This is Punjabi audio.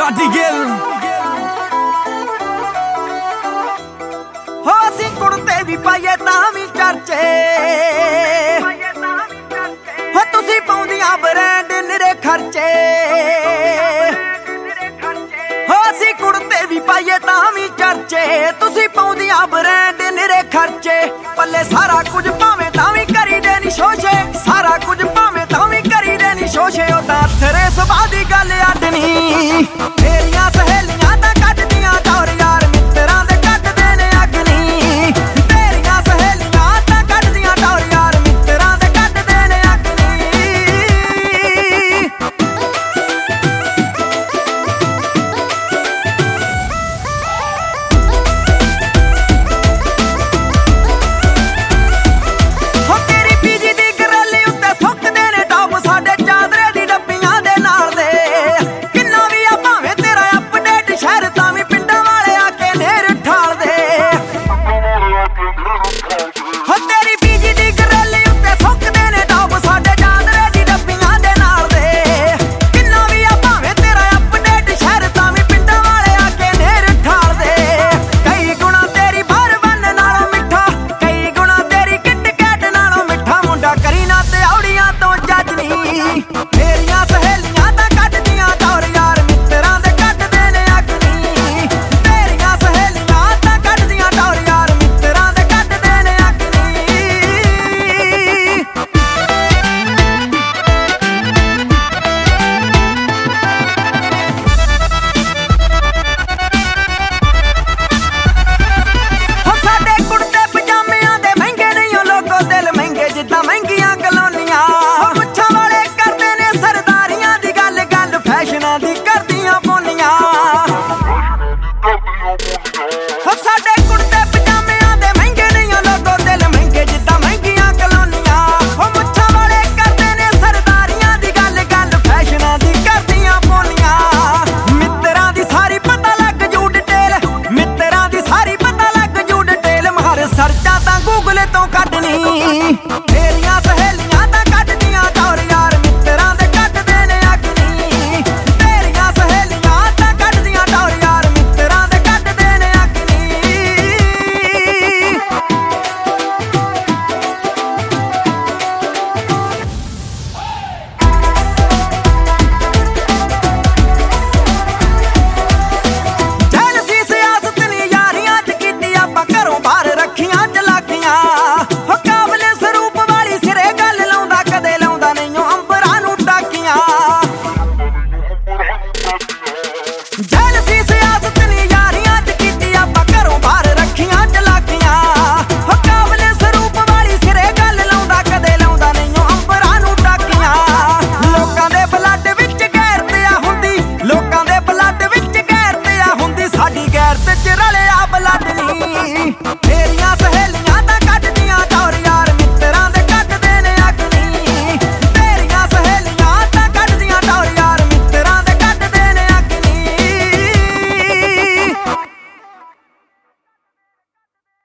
ਲਾਡੀ ਗਿੱਲ ਹੋ ਅਸੀਂ ਕੁੜਤੇ ਵੀ ਪਾਈਏ ਤਾਂ ਵੀ ਚਰਚੇ ਹੋ ਤੁਸੀਂ ਪਾਉਂਦੀਆਂ ਬ੍ਰਾਂਡ ਨਿਰੇ ਖਰਚੇ ਹੋ ਅਸੀਂ ਕੁੜਤੇ ਵੀ ਪਾਈਏ ਤਾਂ ਵੀ ਚਰਚੇ ਤੁਸੀਂ ਪਾਉਂਦੀਆਂ ਬ੍ਰਾਂਡ ਨਿਰੇ ਖਰਚੇ ਪੱਲੇ ਸਾਰਾ ਕੁਝ ਭਾਵੇਂ ਤਾਂ ਵੀ ਕਰੀਦੇ ਨੀ ਸ਼ੋਸ਼ੇ ਸਾਰਾ ਕੁਝ ਭਾਵੇਂ ਤਾਂ ਵੀ ਕਰੀਦੇ ਨੀ ਸ਼ੋਸ਼ੇ ਉਹ ਤਾਂ ਤੇਰੇ ਸੁਭਾਅ ਦੀ ਗੱਲ ਅੱਡ ਨੀ ਮੇਰੀਆਂ ਸਹੇਲੀਆਂ ਤਾਂ ਕੱਢਦੀਆਂ ਦੌਰ ਯਾਰ ਮਿੱਤਰਾਂ ਦੇ ਕੱਢਦੇ ਨੇ ਅੱਗ ਨੀ ਤੇਰੀਆਂ ਸਹੇਲੀਆਂ ਤਾਂ ਕੱਢਦੀਆਂ ਦੌਰ ਯਾਰ ਮਿੱਤਰਾਂ ਦੇ ਕੱਢਦੇ ਨੇ ਅੱਗ ਨੀ ਹੋ ਤੇਰੀ ਪੀਜੀ ਦੀ ਗਰਲੀ ਉੱਤੇ ਸੁੱਕਦੇ ਨੇ ਟੌਪ ਸਾਡੇ ਚਾਦਰੇ ਦੀ ਡੱਬੀਆਂ ਦੇ ਨਾਲ ਦੇ ਕਿੰਨਾ ਵੀ ਆ ਭਾਵੇਂ ਤੇਰਾ ਅਪਡੇਟ ਸ਼ਹਿਰ ਤਾਂ ਵੀ ਪਿੰਡਾਂ ਵਾਲੇ ਆ ਕੇ ਨੇਰ ਠਾਲਦੇ ਹੋ ਤੇਰੀ ਪੀਜੀ ਦੀ ਗਰਲੀ ਉੱਤੇ ਸੁੱਕਦੇ ਨੇ ਟੌਪ ਸਾਡੇ ਚਾਦਰੇ ਦੀ ਡੱਬੀਆਂ ਦੇ ਨਾਲ ਦੇ ਕਿੰਨਾ ਵੀ ਆ ਭਾਵੇਂ ਤੇਰਾ ਅਪਡੇਟ ਸ਼ਹਿਰ ਤਾਂ ਵੀ ਪਿੰਡਾਂ ਵਾਲੇ ਆ ਕੇ ਨੇਰ ਠਾਲਦੇ ਕਈ ਗੁਣਾ ਤੇਰੀ ਬਾਹਰ ਬੰਨ ਨਾਲੋਂ ਮਿੱਠਾ ਕਈ ਗੁਣਾ ਤੇਰੀ ਕਿਟ ਕੈਟ ਨਾਲੋਂ ਮਿੱਠਾ ਮੁੰਡਾ ਕਰੀ ਨਾ ਤੇ ਔੜੀਆਂ ਤੋਂ ਜੱਜ ਨੀ ਮੇਰੀਆਂ ਸਹੇਲੀਆਂ ਤਾਂ ਕੱਢਦੀਆਂ ਦੌਰ ਯਾਰ ਮਿੱਤਰਾਂ ਦੇ ਕੱਢਦੇ ਨੇ ਅੱਗ ਨੀ ਤੇਰੀਆਂ ਸਹੇਲੀਆਂ ਤਾਂ ਕੱਢਦੀਆਂ ਦੌਰ ਯਾਰ ਮਿੱਤਰਾਂ ਦੇ ਕੱਢਦੇ ਨੇ ਅੱਗ ਨੀ ਹੋ ਸਾਡੇ ਕੁੜਤੇ ਪਜਾਮਿਆਂ ਦੇ ਮਹਿੰਗੇ ਨਹੀਂ ਉਹ ਲੋਗੋ ਦਿਲ ਮਹਿੰਗੇ ਜਿੱਦਾਂ ਮਹਿੰਗੀਆਂ ਕਲੋਨੀਆਂ ਹੋ ਮੁੱਛਾਂ ਵਾਲੇ ਕਰਦੇ ਨੇ ਸਰਦਾਰੀਆਂ ਦੀ ਗੱਲ ਗੱਲ ਫੈਸ਼ਨਾਂ ਦੀ ਕਰਦੀਆਂ ਪੋਨੀਆਂ ਹੋ ਸਾਡੇ ਕੁੜਤੇ ਪਜਾਮਿਆਂ ਦੇ ਮਹਿੰਗੇ ਨਹੀਂ ਉਹ ਲੋਗੋ ਦਿਲ ਮਹਿੰਗੇ ਜਿੱਦਾਂ ਮਹਿੰਗੀਆਂ ਕਲੋਨੀਆਂ ਹੋ ਮੁੱਛਾਂ ਵਾਲੇ ਕਰਦੇ ਨੇ ਸਰਦਾਰੀਆਂ ਦੀ ਗੱਲ ਗੱਲ ਫੈਸ਼ਨਾਂ ਦੀ ਕਰਦੀਆਂ ਪੋਨੀਆਂ ਮਿੱਤਰਾਂ ਦੀ ਸਾਰੀ ਪਤਾ ਲੱਗ ਜੂ ਡਿਟੇਲ ਮਿੱਤਰਾਂ ਦੀ ਸਾਰੀ ਪਤਾ ਲੱਗ ਜੂ ਡਿਟੇਲ ਮਾਰ ਸਰਚਾ ਤਾਂ ਗੂਗਲ ਤੋਂ ਕੱਢਣੀ ਮੇਰੀਆਂ ਸਹੇਲੀਆਂ ਤਾਂ ਕੱਢਦੀਆਂ ਦੌਰ ਯਾਰ ਮਿੱਤਰਾਂ ਦੇ ਕੱਢਦੇ ਨੇ ਅੱਗ ਨੀ ਤੇਰੀਆਂ ਸਹੇਲੀਆਂ ਤਾਂ ਕੱਢਦੀਆਂ ਦੌਰ ਯਾਰ ਮਿੱਤਰਾਂ ਦੇ ਕੱਢਦੇ ਨੇ ਅੱਗ ਨੀ ਜੈਲਸੀ ਸਿਆਸਤ ਨੀ ਯਾਰੀਆਂ ਚ ਕੀਤੀ ਆਪਾਂ ਘਰੋਂ ਬਾਹਰ ਰੱਖੀਆਂ ਚਲਾਕੀਆਂ ਹੋ ਕਾਬਲੇ ਸਰੂਪ ਵਾਲੀ ਸਿਰੇ ਗੱਲ ਲਾਉਂਦਾ ਕਦੇ ਲਾਉਂਦਾ ਨਹੀਂ ਉਹ ਅੰਬਰਾਂ ਨੂੰ ਟਾਕੀਆਂ ਜੈਲਸੀ